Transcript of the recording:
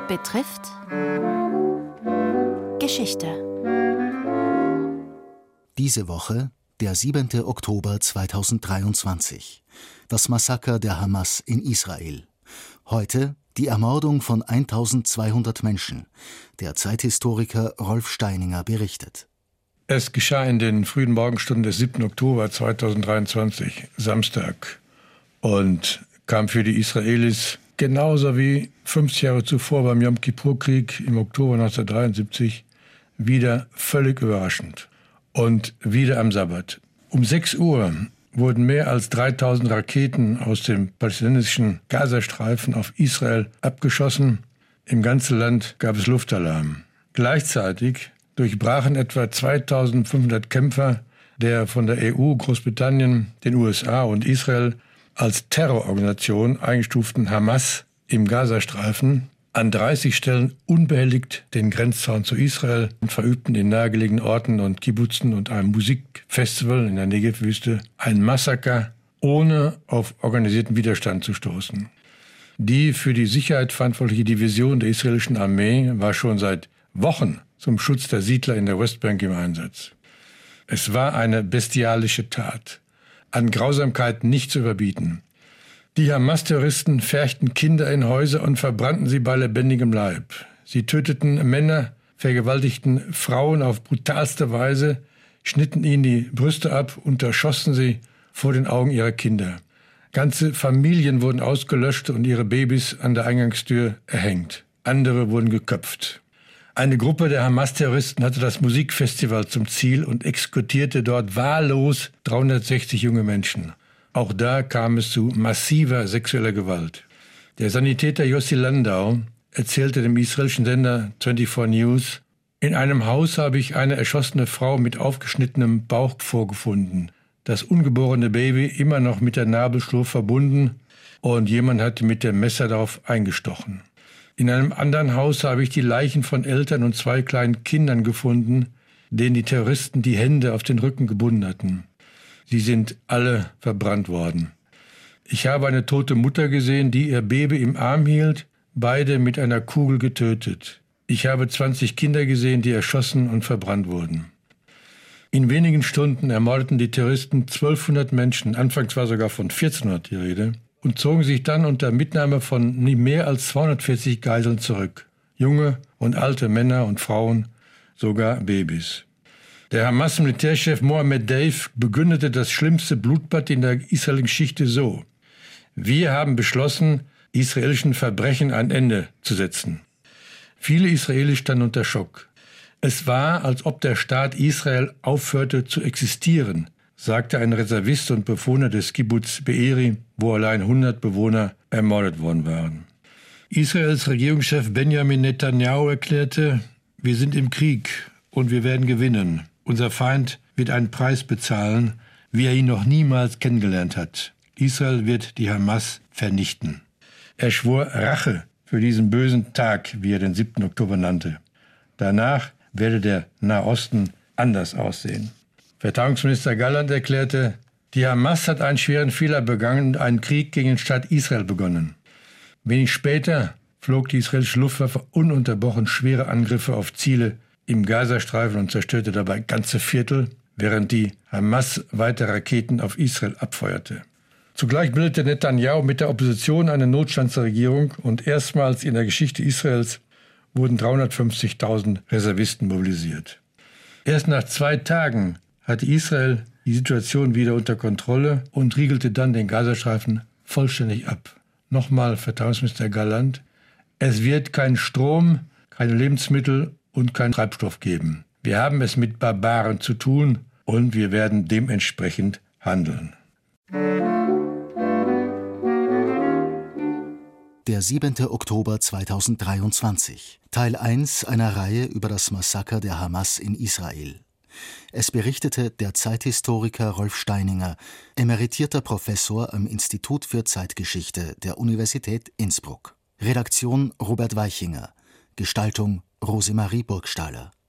betrifft Geschichte. Diese Woche, der 7. Oktober 2023, das Massaker der Hamas in Israel. Heute die Ermordung von 1200 Menschen. Der Zeithistoriker Rolf Steininger berichtet. Es geschah in den frühen Morgenstunden des 7. Oktober 2023, Samstag, und kam für die Israelis genauso wie 50 Jahre zuvor beim Jom-Kippur-Krieg im Oktober 1973 wieder völlig überraschend. Und wieder am Sabbat. Um 6 Uhr wurden mehr als 3000 Raketen aus dem palästinensischen Gazastreifen auf Israel abgeschossen. Im ganzen Land gab es Luftalarm. Gleichzeitig durchbrachen etwa 2500 Kämpfer der von der EU, Großbritannien, den USA und Israel als Terrororganisation eingestuften Hamas im Gazastreifen an 30 Stellen unbehelligt den Grenzzaun zu Israel und verübten in nahegelegenen Orten und Kibbutzen und einem Musikfestival in der Negev-Wüste ein Massaker, ohne auf organisierten Widerstand zu stoßen. Die für die Sicherheit verantwortliche Division der israelischen Armee war schon seit Wochen zum Schutz der Siedler in der Westbank im Einsatz. Es war eine bestialische Tat, an Grausamkeit nicht zu überbieten. Die Hamas-Terroristen pferchten Kinder in Häuser und verbrannten sie bei lebendigem Leib. Sie töteten Männer, vergewaltigten Frauen auf brutalste Weise, schnitten ihnen die Brüste ab und erschossen sie vor den Augen ihrer Kinder. Ganze Familien wurden ausgelöscht und ihre Babys an der Eingangstür erhängt. Andere wurden geköpft. Eine Gruppe der Hamas-Terroristen hatte das Musikfestival zum Ziel und exekutierte dort wahllos 360 junge Menschen. Auch da kam es zu massiver sexueller Gewalt. Der Sanitäter Yossi Landau erzählte dem israelischen Sender 24 News, in einem Haus habe ich eine erschossene Frau mit aufgeschnittenem Bauch vorgefunden. Das ungeborene Baby immer noch mit der Nabelschnur verbunden und jemand hatte mit dem Messer darauf eingestochen. In einem anderen Haus habe ich die Leichen von Eltern und 2 kleinen Kindern gefunden, denen die Terroristen die Hände auf den Rücken gebunden hatten. Sie sind alle verbrannt worden. Ich habe eine tote Mutter gesehen, die ihr Baby im Arm hielt, beide mit einer Kugel getötet. Ich habe 20 Kinder gesehen, die erschossen und verbrannt wurden. In wenigen Stunden ermordeten die Terroristen 1200 Menschen, anfangs war sogar von 1400 die Rede, und zogen sich dann unter Mitnahme von mehr als 240 Geiseln zurück. Junge und alte Männer und Frauen, sogar Babys. Der Hamas-Militärchef Mohammed Deif begründete das schlimmste Blutbad in der israelischen Geschichte so: Wir haben beschlossen, israelischen Verbrechen ein Ende zu setzen. Viele Israelis standen unter Schock. Es war, als ob der Staat Israel aufhörte zu existieren, sagte ein Reservist und Bewohner des Kibbuz Be'eri, wo allein 100 Bewohner ermordet worden waren. Israels Regierungschef Benjamin Netanyahu erklärte: Wir sind im Krieg und wir werden gewinnen. Unser Feind wird einen Preis bezahlen, wie er ihn noch niemals kennengelernt hat. Israel wird die Hamas vernichten. Er schwor Rache für diesen bösen Tag, wie er den 7. Oktober nannte. Danach werde der Nahosten anders aussehen. Verteidigungsminister Galland erklärte, die Hamas hat einen schweren Fehler begangen und einen Krieg gegen den Staat Israel begonnen. Wenig später flog die israelische Luftwaffe ununterbrochen schwere Angriffe auf Ziele im Gazastreifen und zerstörte dabei ganze Viertel, während die Hamas weitere Raketen auf Israel abfeuerte. Zugleich bildete Netanyahu mit der Opposition eine Notstandsregierung und erstmals in der Geschichte Israels wurden 350.000 Reservisten mobilisiert. Erst nach 2 Tagen hatte Israel die Situation wieder unter Kontrolle und riegelte dann den Gazastreifen vollständig ab. Nochmal Verteidigungsminister Galland: Es wird keinen Strom, keine Lebensmittel und keinen Treibstoff geben. Wir haben es mit Barbaren zu tun und wir werden dementsprechend handeln. Der 7. Oktober 2023, Teil 1 einer Reihe über das Massaker der Hamas in Israel. Es berichtete der Zeithistoriker Rolf Steininger, emeritierter Professor am Institut für Zeitgeschichte der Universität Innsbruck. Redaktion Robert Weichinger, Gestaltung Rosemarie Burgstaller.